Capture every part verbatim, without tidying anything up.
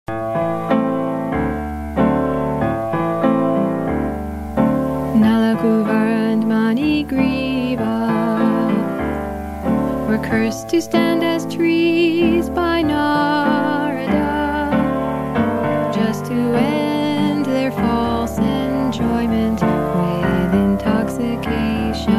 Nalakuvar and Manigriva were cursed to stand as trees by Narada, just to end their false enjoyment with intoxication.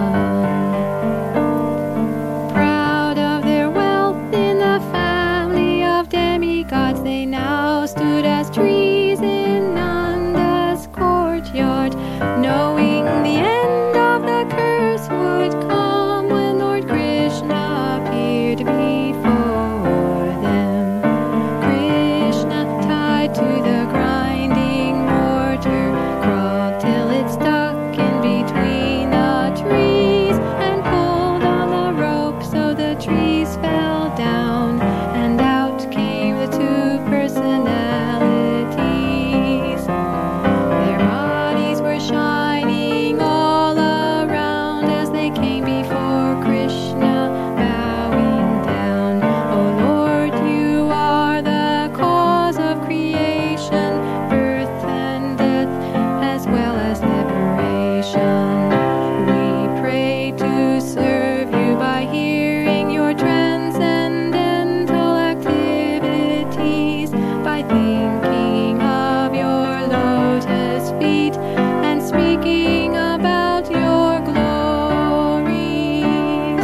Proud of their wealth in the family of demigods, they now stood as trees in Nanda's courtyard, knowing the end of the curse would come when Lord Krishna appeared before them. Krishna, tied to the grinding mortar, crawled till it stuck in between the trees and pulled on the rope so the trees fell down, and out came the two personalities. Their bodies were shining all around as they came before Krishna, bowing down. Oh Lord, you are the cause of creation, birth and death, as well as liberation. We pray to serve you by hearing your transcendental activities, by thinking of your lotus feet and speaking about your glories.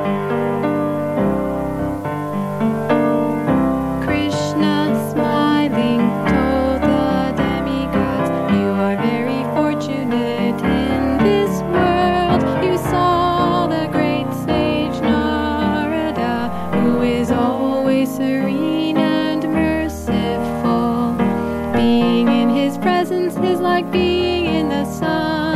Krishna, smiling, told the demigods, you are very fortunate in this world. You saw the great sage Narada, who is always serene and merciful. Being in his presence is like being in the sun.